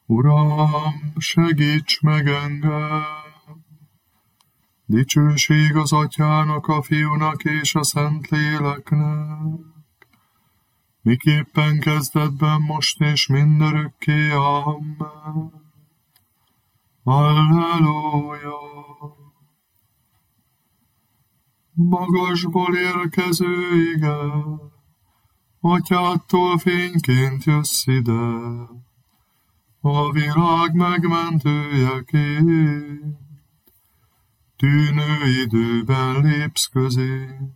Uram, segíts meg engem! Dicsőség az Atyának, a Fiúnak és a Szentléleknek, miképpen kezdetben, most és mindörökké. Amen. Halleluja! Magasból érkező ige, Atyádtól fényként jössz ide, a világ megmentőjeként, tűnő időben lépsz közénk.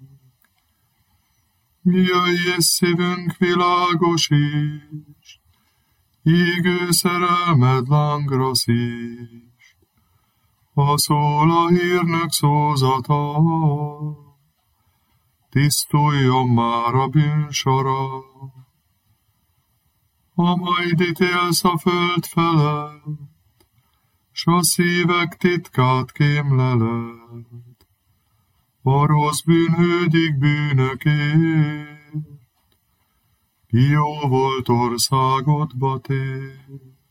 Jöjj és szívünk világosíts, égő szerelmed lángra szíts, ha szól a hírnök szózata, tisztuljon már a bűnsora. Ha majd ítélsz a föld felett, s a szívek titkát kémleled, a rossz bűnhődik bűnökért, ki jó volt országodba tér.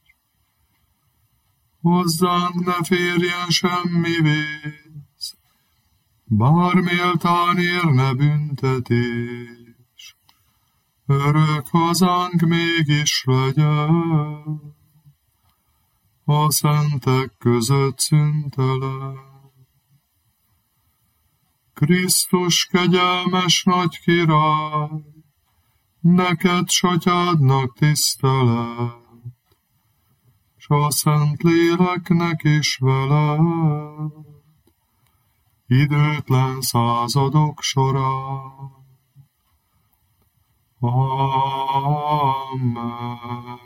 Hozzánk ne férjen semmi vész, bár méltán érne büntetés, örök hazánk mégis legyen, a szentek között szüntelen. Krisztus kegyelmes nagy király, neked s Atyádnak tisztelet, s a Szentléleknek is veled, időtlen századok során. Amen.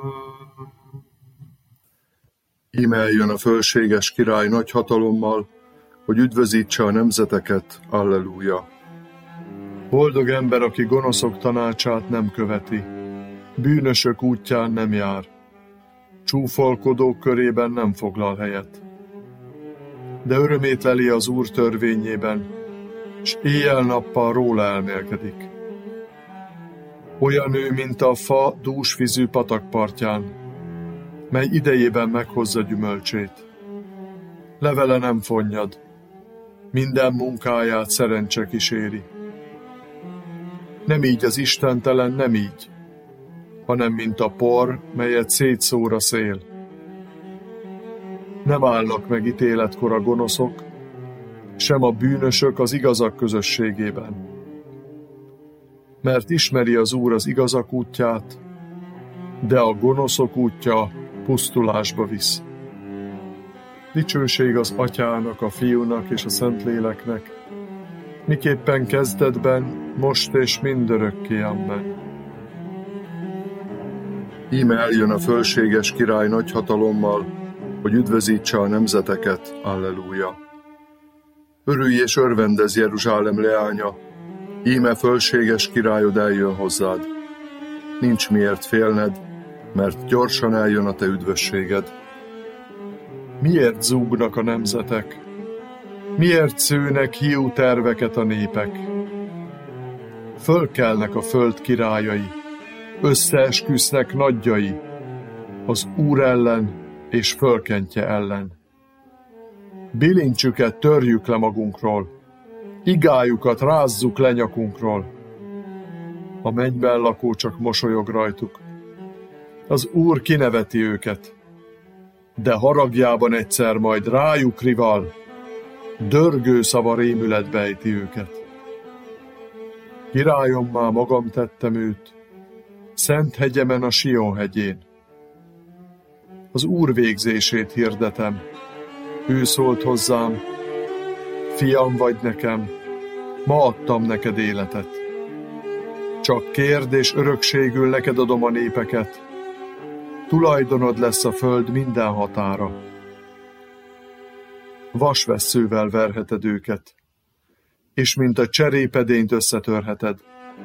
Íme eljön a fölséges király nagy hatalommal, hogy üdvözítse a nemzeteket. Alleluja! Boldog ember, aki gonoszok tanácsát nem követi, bűnösök útján nem jár, csúfolkodók körében nem foglal helyet. De örömét leli az Úr törvényében, s éjjel-nappal róla elmélkedik. Olyan ő, mint a fa dúsvízű patakpartján, mely idejében meghozza gyümölcsét. Levele nem fonnyad, minden munkáját szerencse kíséri. Nem így az istentelen, nem így, hanem mint a por, melyet szétszór a szél. Nem állnak meg ítéletkor a gonoszok, sem a bűnösök az igazak közösségében. Mert ismeri az Úr az igazak útját, de a gonoszok útja pusztulásba visz. Dicsőség az Atyának, a Fiúnak és a Szentléleknek, miképpen kezdetben, most és mindörökké. Amen. Íme eljön a fölséges király nagy hatalommal, hogy üdvözítse a nemzeteket. Alleluja! Örülj és örvendezz, Jeruzsálem leánya, íme fölséges királyod eljön hozzád. Nincs miért félned, mert gyorsan eljön a te üdvösséged. Miért zúgnak a nemzetek? Miért szőnek hiú terveket a népek? Fölkelnek a föld királyai, összeesküsznek nagyjai, az Úr ellen és fölkentje ellen. Bilincsüket törjük le magunkról, igájukat rázzuk le nyakunkról. A mennyben lakó csak mosolyog rajtuk. Az Úr kineveti őket, de haragjában egyszer majd rájuk rival, dörgő szava rémületbe ejti őket. Királyommá magam tettem őt, szent hegyemen a Sion hegyén. Az Úr végzését hirdetem, ő szólt hozzám, fiam vagy nekem, ma adtam neked életet. Csak kérd és örökségül neked adom a népeket, tulajdonod lesz a föld minden határa. Vasvesszővel verheted őket, és mint a cserépedényt összetörheted.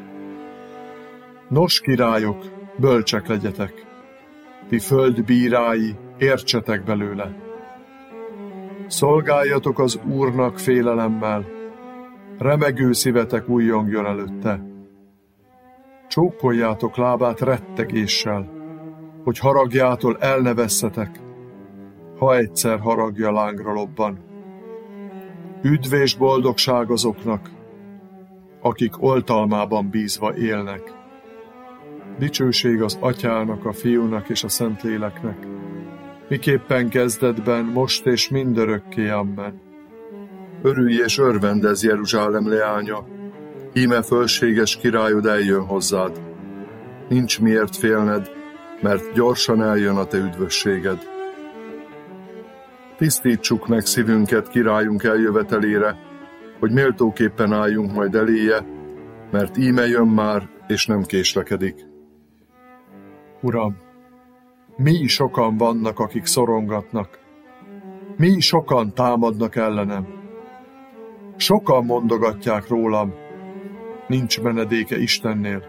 Nos, királyok, bölcsek legyetek, ti föld bírái, értsetek belőle. Szolgáljatok az Úrnak félelemmel, remegő szívetek újjongjon előtte. Csókoljátok lábát rettegéssel, hogy haragjától el ne vesszetek, ha egyszer haragja lángra lobban. Üdv és boldogság azoknak, akik oltalmában bízva élnek. Dicsőség az Atyának, a Fiúnak és a Szentléleknek, miképpen kezdetben, most és mindörökké. Amen. Örülj és örvendezz, Jeruzsálem leánya, íme fölséges királyod eljön hozzád. Nincs miért félned, mert gyorsan eljön a te üdvösséged. Tisztítsuk meg szívünket királyunk eljövetelére, hogy méltóképpen álljunk majd eléje, mert íme jön már, és nem késlekedik. Uram, mi sokan vannak, akik szorongatnak, mi sokan támadnak ellenem. Sokan mondogatják rólam, nincs menedéke Istennél.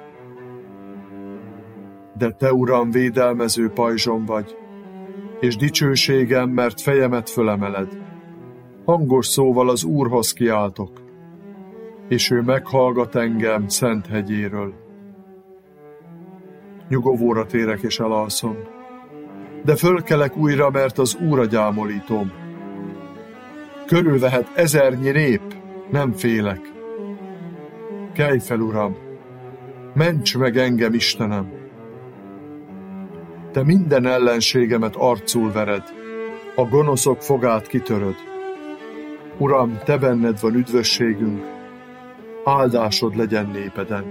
De te, Uram, védelmező pajzsom vagy, és dicsőségem, mert fejemet fölemeled. Hangos szóval az Úrhoz kiáltok, és ő meghallgat engem szent hegyéről. Nyugovóra térek és elalszom, de fölkelek újra, mert az Úr a gyámolítóm. Körülvehet ezernyi nép, nem félek. Kelj fel, Uram, ments meg engem, Istenem! Te minden ellenségemet arcul vered, a gonoszok fogát kitöröd. Uram, te benned van üdvösségünk, áldásod legyen népeden.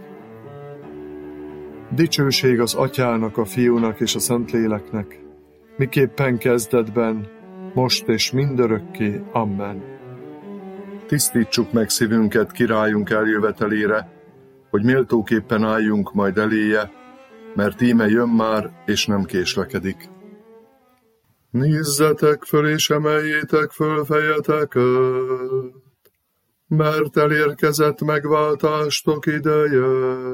Dicsőség az Atyának, a Fiúnak és a Szentléleknek, miképpen kezdetben, most és mindörökké. Amen. Tisztítsuk meg szívünket királyunk eljövetelére, hogy méltóképpen álljunk majd eléje, mert íme jön már, és nem késlekedik. Nézzetek föl, és emeljétek föl fejeteket, mert elérkezett megváltástok ideje.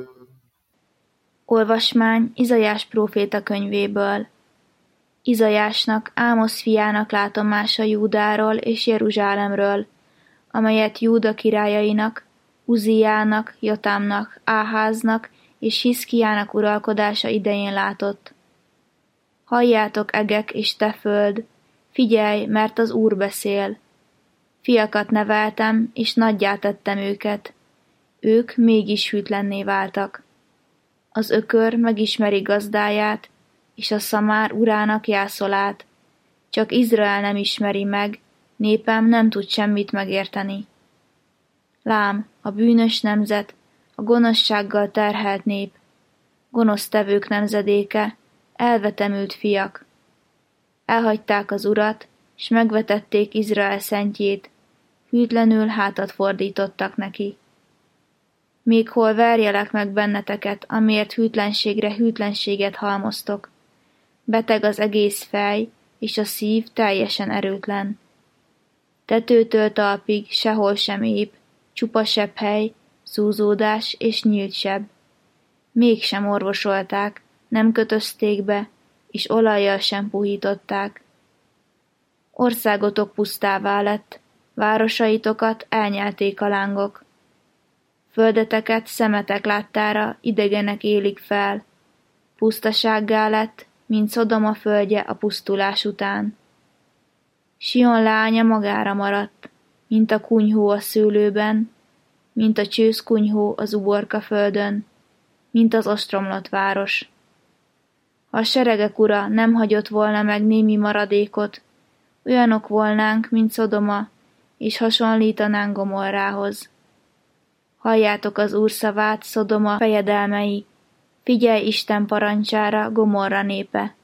Olvasmány Izaiás próféta könyvéből. Izaiásnak, Ámosz fiának látomása Júdáról és Jeruzsálemről, amelyet Júda királyainak, Uziának, Jotámnak, Áháznak és Hiszkiának uralkodása idején látott. Halljátok, egek és te föld, figyelj, mert az Úr beszél. Fiakat neveltem, és nagyjá tettem őket. Ők mégis hűtlenné váltak. Az ökör megismeri gazdáját, és a szamár urának jászolát. Csak Izrael nem ismeri meg, népem nem tud semmit megérteni. Lám, a bűnös nemzet, a gonoszsággal terhelt nép, gonosztevők nemzedéke, elvetemült fiak. Elhagyták az Urat, s megvetették Izrael szentjét, hűtlenül hátat fordítottak neki. Még hol verjelek meg benneteket, amiért hűtlenségre hűtlenséget halmoztok. Beteg az egész fej, és a szív teljesen erőtlen. Tetőtől talpig sehol sem épp, csupa sebhely, zúzódás és nyílt seb. Mégsem orvosolták, nem kötözték be, és olajjal sem puhították. Országotok pusztává lett, városaitokat elnyelték a lángok. Földeteket szemetek láttára idegenek élik fel, pusztasággá lett, mint Szodoma földje a pusztulás után. Sion lánya magára maradt, mint a kunyhó a szőlőben, mint a csőszkunyhó az uborka földön, mint az ostromlott város. Ha a seregek ura nem hagyott volna meg némi maradékot, olyanok volnánk, mint Szodoma, és hasonlítanánk Gomorrához. Halljátok az Úr szavát, Szodoma fejedelmei, figyelj Isten parancsára, Gomorra népe.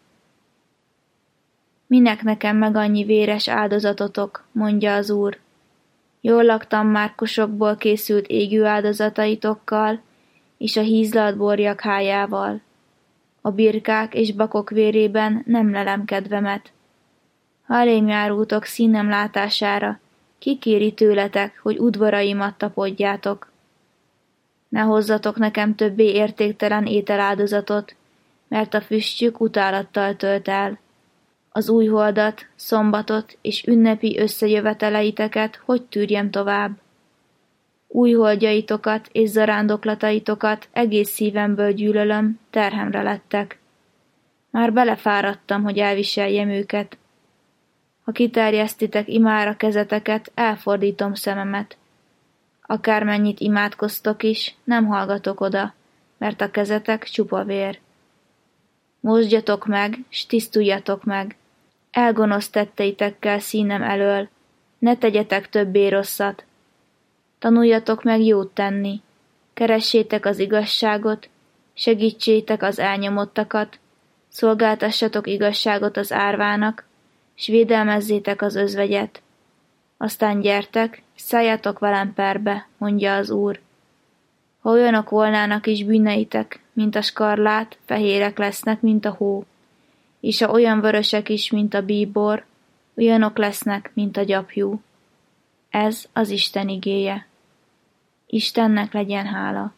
Minek nekem meg annyi véres áldozatotok, mondja az Úr. Jól laktam már kosokból készült égő áldozataitokkal, és a hízlalt borjak hájával. A birkák és bakok vérében nem lelem kedvemet. Ha elém járultok színem látására, ki kéri tőletek, hogy udvaraimat tapodjátok? Ne hozzatok nekem többé értéktelen ételáldozatot, mert a füstjük utálattal tölt el. Az újholdat, szombatot és ünnepi összejöveteleiteket hogy tűrjem tovább? Újholdjaitokat és zarándoklataitokat egész szívemből gyűlölöm, terhemre lettek. Már belefáradtam, hogy elviseljem őket. Ha kiterjesztitek imára kezeteket, elfordítom szememet. Akármennyit imádkoztok is, nem hallgatok oda, mert a kezetek csupa vér. Mosdjatok meg, s tisztuljatok meg. Elgonosz tetteitekkel színem elől, ne tegyetek többé rosszat. Tanuljatok meg jót tenni, keressétek az igazságot, segítsétek az elnyomottakat, szolgáltassatok igazságot az árvának, s védelmezzétek az özvegyet. Aztán gyertek, szálljatok velem perbe, mondja az Úr. Ha olyanok volnának is bűneitek, mint a skarlát, fehérek lesznek, mint a hó, és ha olyan vörösek is, mint a bíbor, olyanok lesznek, mint a gyapjú. Ez az Isten igéje. Istennek legyen hála.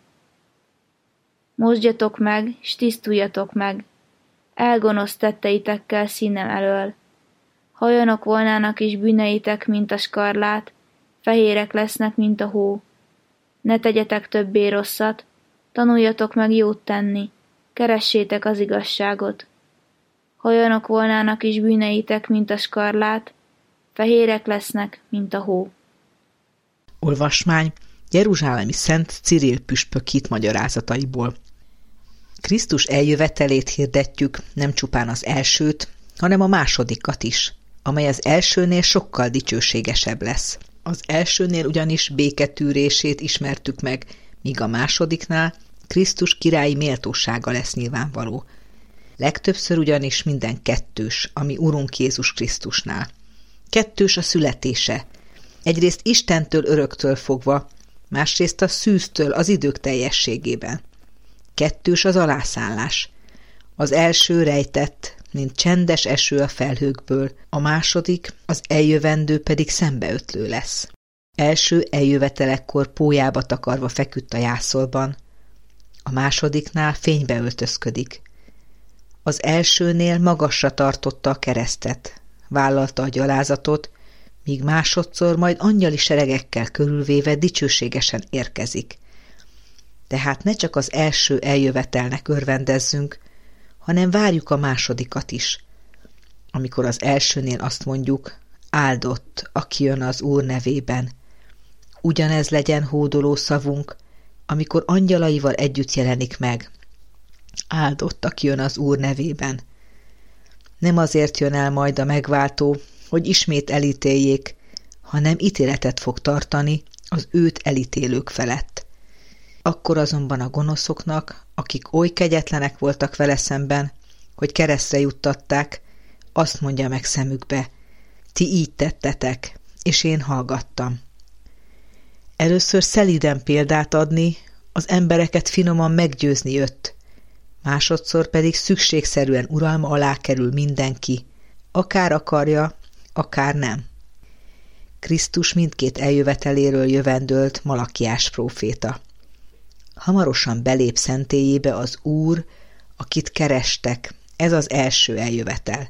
Mosdjatok meg, s tisztuljatok meg, elgonosz tetteitekkel színem elől. Ha olyanok volnának is bűneitek, mint a skarlát, fehérek lesznek, mint a hó. Ne tegyetek többé rosszat, tanuljatok meg jót tenni, keressétek az igazságot. Ha olyanok volnának is bűneitek, mint a skarlát, fehérek lesznek, mint a hó. Olvasmány jeruzsálemi Szent Cirill püspök hitmagyarázataiból. Krisztus eljövetelét hirdetjük, nem csupán az elsőt, hanem a másodikat is, amely az elsőnél sokkal dicsőségesebb lesz. Az elsőnél ugyanis béketűrését ismertük meg, míg a másodiknál Krisztus királyi méltósága lesz nyilvánvaló. Legtöbbször ugyanis minden kettős, ami Urunk Jézus Krisztusnál. Kettős a születése. Egyrészt Istentől öröktől fogva, másrészt a szűztől az idők teljességében. Kettős az alászállás. Az első rejtett, mint csendes eső a felhőkből, a második, az eljövendő pedig szembeötlő lesz. Első eljövetelekkor pólyába takarva feküdt a jászolban, a másodiknál fénybe öltözködik. Az elsőnél magasra tartotta a keresztet, vállalta a gyalázatot, míg másodszor majd angyali seregekkel körülvéve dicsőségesen érkezik. Tehát ne csak az első eljövetelnek örvendezzünk, hanem várjuk a másodikat is. Amikor az elsőnél azt mondjuk, áldott, aki jön az Úr nevében. Ugyanez legyen hódoló szavunk, amikor angyalaival együtt jelenik meg. Áldott, aki jön az Úr nevében. Nem azért jön el majd a megváltó, hogy ismét elítéljék, hanem ítéletet fog tartani az őt elítélők felett. Akkor azonban a gonoszoknak, akik oly kegyetlenek voltak vele szemben, hogy keresztre juttatták, azt mondja meg szemükbe, ti így tettetek, és én hallgattam. Először szelíden példát adni, az embereket finoman meggyőzni jött, másodszor pedig szükségszerűen uralma alá kerül mindenki, akár akarja, akár nem. Krisztus mindkét eljöveteléről jövendölt Malakiás próféta. Hamarosan belép szentélyébe az Úr, akit kerestek, ez az első eljövetel.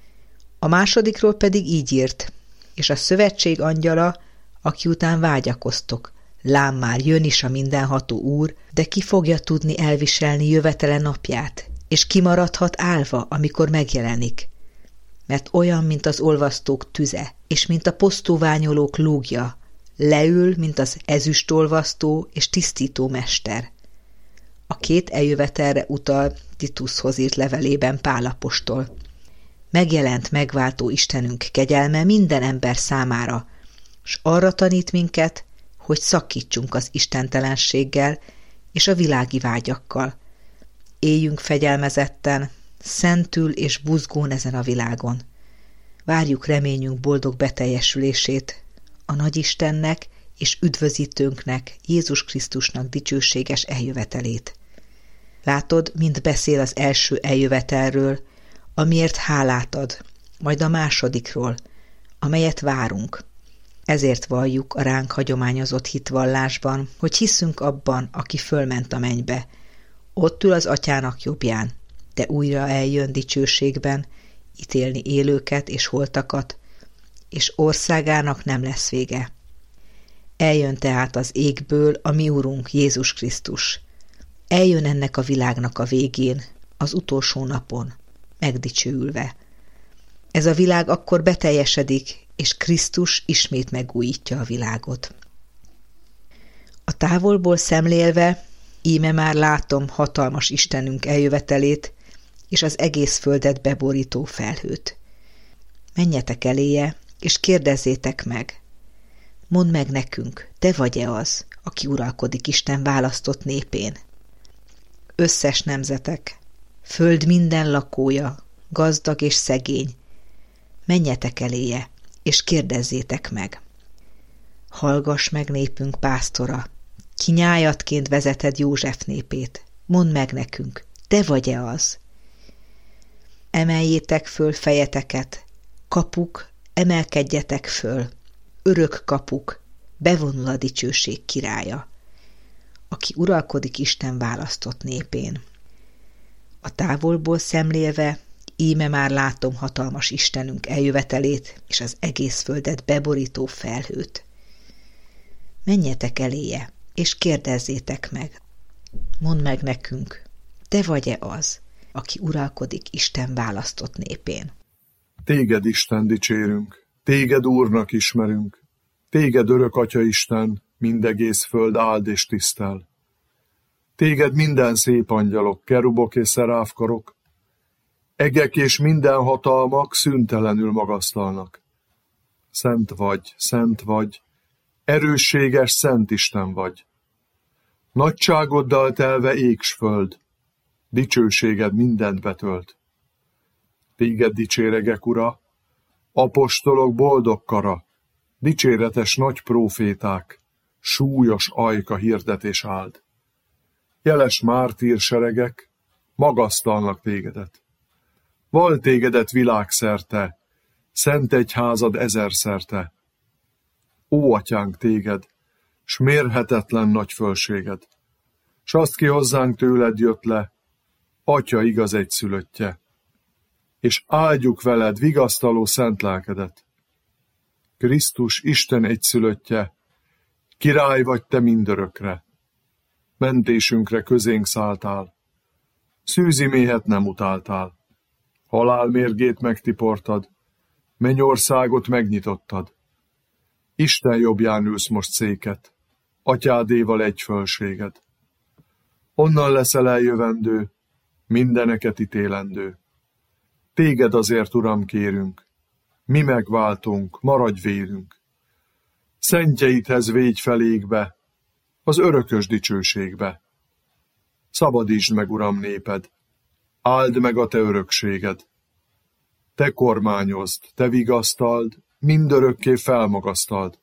A másodikról pedig így írt, és a szövetség angyala, aki után vágyakoztok, lám már jön is a mindenható Úr, de ki fogja tudni elviselni jövetele napját, és kimaradhat állva, amikor megjelenik. Mert olyan, mint az olvasztók tüze, és mint a posztóványolók lúgja, leül, mint az ezüstolvasztó és tisztító mester. A két eljövetelre utal Titushoz írt levelében Pál apostol. Megjelent megváltó Istenünk kegyelme minden ember számára, s arra tanít minket, hogy szakítsunk az istentelenséggel és a világi vágyakkal. Éljünk fegyelmezetten, szentül és buzgón ezen a világon. Várjuk reményünk boldog beteljesülését, a Nagyistennek és üdvözítőnknek, Jézus Krisztusnak dicsőséges eljövetelét. Látod, mint beszél az első eljövetelről, amiért hálát ad, majd a másodikról, amelyet várunk. Ezért valljuk a ránk hagyományozott hitvallásban, hogy hiszünk abban, aki fölment a mennybe. Ott ül az Atyának jobbján, de újra eljön dicsőségben, ítélni élőket és holtakat, és országának nem lesz vége. Eljön tehát az égből a mi Urunk Jézus Krisztus. Eljön ennek a világnak a végén, az utolsó napon. megdicsőülve. Ez a világ akkor beteljesedik, és Krisztus ismét megújítja a világot. A távolból szemlélve, íme már látom hatalmas Istenünk eljövetelét, és az egész földet beborító felhőt. Menjetek eléje, és kérdezzétek meg. Mondd meg nekünk, te vagy-e az, aki uralkodik Isten választott népén? Összes nemzetek, föld minden lakója, gazdag és szegény, menjetek eléje, és kérdezzétek meg. Hallgass meg népünk pásztora, ki nyájatként vezeted József népét, mondd meg nekünk, te vagy-e az? Emeljétek föl fejeteket, kapuk, emelkedjetek föl, örök kapuk, bevonul a dicsőség királya, aki uralkodik Isten választott népén. A távolból szemlélve, íme már látom hatalmas Istenünk eljövetelét, és az egész földet beborító felhőt. Menjetek eléje, és kérdezzétek meg. Mondd meg nekünk, te vagy-e az, aki uralkodik Isten választott népén? Téged, Isten, dicsérünk, téged Úrnak ismerünk, téged örök Atya Isten, mindegész föld áld és tisztel. Téged minden szép angyalok, kerubok és szeráfkarok, egek és minden hatalmak szüntelenül magasztalnak. Szent vagy, erősséges Szent Isten vagy. Nagyságoddal telve ég s föld, dicsőséged mindent betölt. Téged dicséregek, Ura, apostolok boldog kara, dicséretes nagy próféták, súlyos ajka hirdetés áld. Jeles mártírseregek magasztalnak tégedet. Val tégedet világszerte, szent egyházad ezerszerte. Ó, Atyánk, téged, s mérhetetlen nagy fölséged, s azt ki hozzánk tőled jött le, Atya igaz egyszülöttje, és áldjuk veled vigasztaló szent lelkedet. Krisztus Isten egyszülöttje, király vagy te mindörökre, mentésünkre közénk szálltál, szűzi méhet nem utáltál, halál mérgét megtiportad, mennyországot megnyitottad. Isten jobbján ülsz most széket, Atyádéval egy fölséged. Onnan leszel eljövendő, mindeneket ítélendő. Téged azért, Uram, kérünk, mi megváltunk, maradj vélünk. Szentjeidhez végy felégbe, az örökös dicsőségbe. Szabadítsd meg, Uram, néped, áld meg a te örökséged. Te kormányozd, te vigasztald, mindörökké felmagasztald.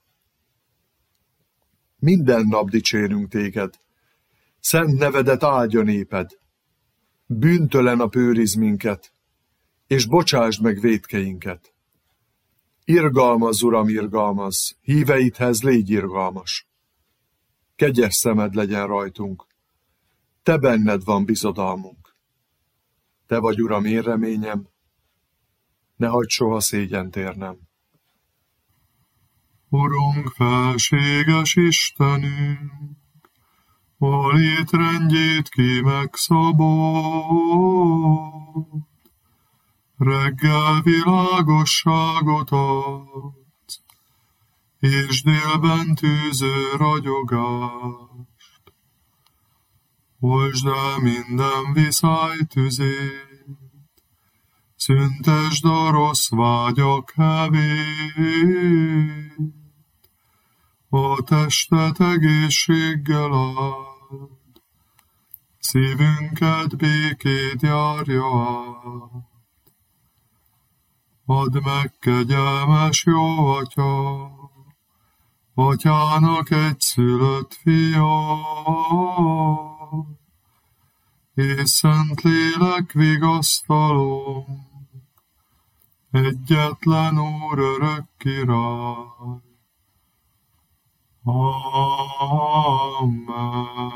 Minden nap dicsérünk téged, szent nevedet áldja néped. Bűntől a nap őriz minket, és bocsásd meg vétkeinket. Irgalmazz, Uram, irgalmazz, híveidhez légy irgalmas. Kegyes szemed legyen rajtunk, te benned van bizodalmunk. Te vagy, Uram, én reményem, ne hagyd soha szégyent érnem. Urunk, felséges Istenünk, a létrendjét ki megszabad, reggel világosságot adsz, és délben tűző ragyogást. Oltsd el minden viszály tüzét, szüntesd a rossz vágyak hevét, a testet egészséggel áld, szívünket békét járja át. Add meg, kegyelmes jó Atya, Atyának egyszülött fia, és Szentlélek vigasztaló, egyetlen Úr örök király. Amen.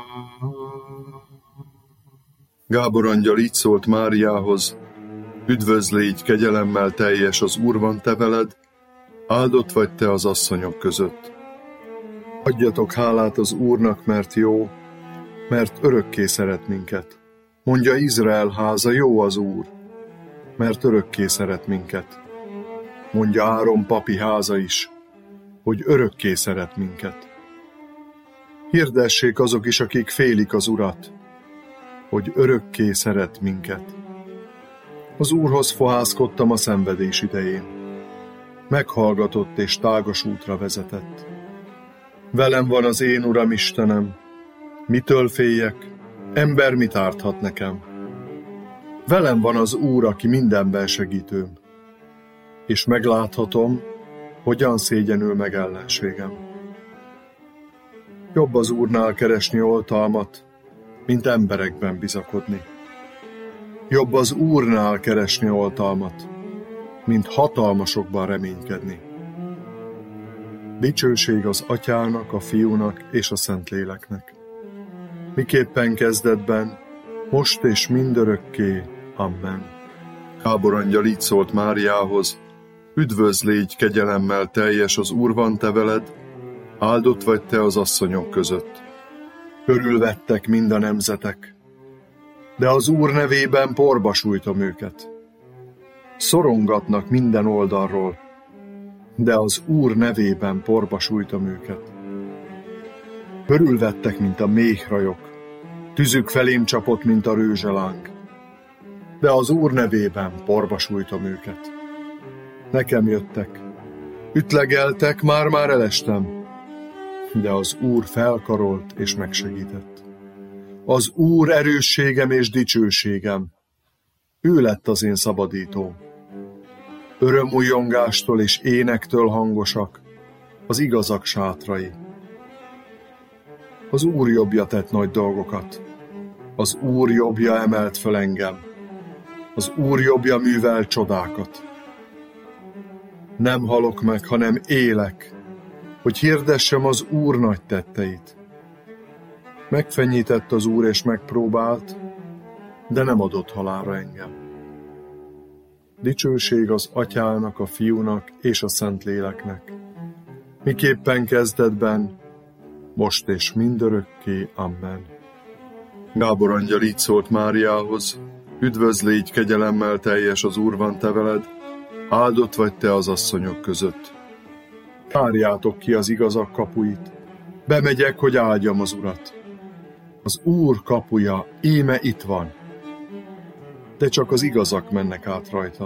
Gábor angyal így szólt Máriához: üdvözl, légy kegyelemmel teljes, az Úr van te veled, áldott vagy te az asszonyok között. Adjatok hálát az Úrnak, mert jó, mert örökké szeret minket. Mondja Izrael háza, jó az Úr. mert örökké szeret minket. Mondja Áron papi háza is, hogy örökké szeret minket. Hirdessék azok is, akik félik az Urat, hogy örökké szeret minket. Az Úrhoz fohászkodtam a szenvedés idején. Meghallgatott és tágas útra vezetett. Velem van az én Uram Istenem, mitől féljek, ember mit árthat nekem? Velem van az Úr, aki mindenben segítőm, és megláthatom, hogyan szégyenül meg ellenségem. Jobb az Úrnál keresni oltalmat, mint emberekben bizakodni. Jobb az Úrnál keresni oltalmat, mint hatalmasokban reménykedni. Dicsőség az Atyának, a Fiúnak és a Szentléleknek. Miképpen kezdetben, most és mindörökké. Amen. Gábor angyal így szólt Máriához: üdvözl, légy kegyelemmel teljes, az Úr van te veled, áldott vagy te az asszonyok között. Körülvettek mind a nemzetek, de az Úr nevében porba sújtom őket. Szorongatnak minden oldalról, de az Úr nevében porba sújtom őket. Körülvettek, mint a méhrajok, tüzük felém csapott, mint a rőzseláng, de az Úr nevében porba sújtom őket. Nekem jöttek, ütlegeltek, már elestem, de az Úr felkarolt és megsegített. Az Úr erősségem és dicsőségem, ő lett az én szabadítóm. Örömújjongástól és énektől hangosak az igazak sátrai. Az Úr jobbja tett nagy dolgokat, az Úr jobbja emelt fel engem, az Úr jobbja művel csodákat. Nem halok meg, hanem élek, hogy hirdessem az Úr nagy tetteit. Megfenyített az Úr és megpróbált, de nem adott halálra engem. Dicsőség az Atyának, a Fiúnak és a Szentléleknek. Miképpen kezdetben, most és mindörökké. Amen. Gábor angyal így szólt Máriához: üdvözl, légy kegyelemmel teljes, az Úr van te veled, áldott vagy te az asszonyok között. Tárjátok ki az igazak kapuit, bemegyek, hogy áldjam az Urat. Az Úr kapuja íme itt van, de csak az igazak mennek át rajta.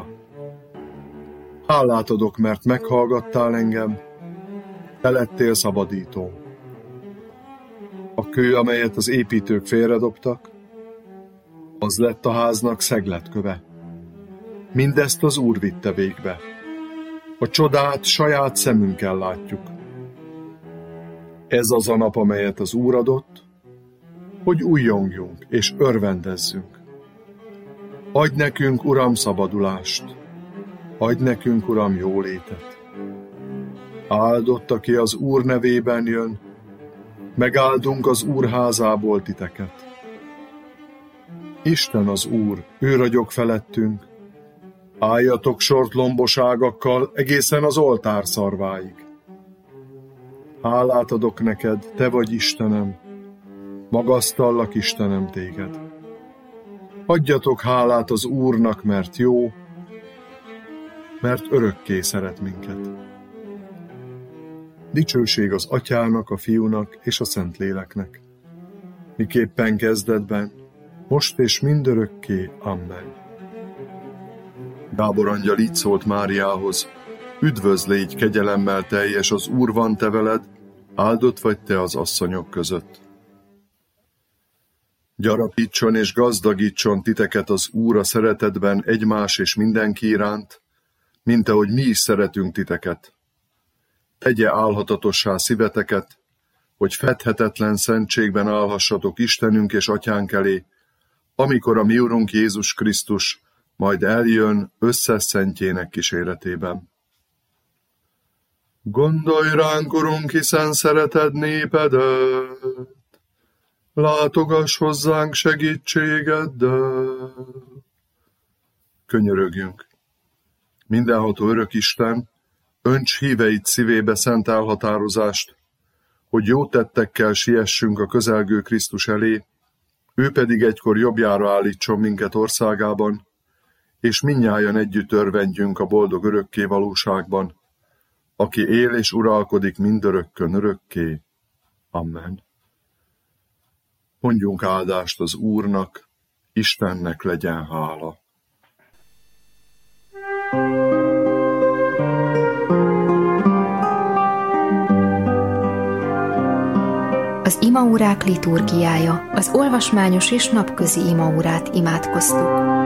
Hálát adok, mert meghallgattál engem, te lettél szabadítóm. A kő, amelyet az építők félredobtak, az lett a háznak szegletköve. Mindezt az Úr vitte végbe. A csodát saját szemünkkel látjuk. Ez az a nap, amelyet az Úr adott, hogy újjongjunk és örvendezzünk. Adj nekünk, Uram, szabadulást, adj nekünk, Uram, jólétet. Áldott, aki az Úr nevében jön, megáldunk az Úr házából titeket. Isten az Úr, ő ragyog felettünk, álljatok sort lombos ágakkal egészen az oltár szarváig. Hálát adok neked, te vagy Istenem, magasztallak, Istenem, téged. Adjatok hálát az Úrnak, mert jó, mert örökké szeret minket. Dicsőség az Atyának, a Fiúnak és a Szentléleknek. Miképpen kezdetben, most és mindörökké. Amen. Gábor angyal így szólt Máriához: üdvözl, légy kegyelemmel teljes, az Úr van te veled, áldott vagy te az asszonyok között. Gyarapítson és gazdagítson titeket az Úr a szeretetben egymás és mindenki iránt, mint ahogy mi is szeretünk titeket. Tegye álhatatossá szíveteket, hogy fedhetetlen szentségben állhassatok Istenünk és Atyánk elé, amikor a mi Urunk Jézus Krisztus majd eljön összes szentjének kíséretében. Gondolj ránk, Urunk, hiszen szereted népedet, látogass hozzánk segítségeddel. Könyörögjünk. Mindenható örök Isten, önts híveit szívébe szent elhatározást, hogy jó tettekkel siessünk a közelgő Krisztus elé, ő pedig egykor jobbjára állítson minket országában, és mindnyájan együtt örvendjünk a boldog örökké valóságban, aki él és uralkodik mindörökkön örökké. Amen. Mondjunk áldást az Úrnak, Istennek legyen hála. Az imaórák liturgiája, az olvasmányos és napközi imaórát imádkoztuk.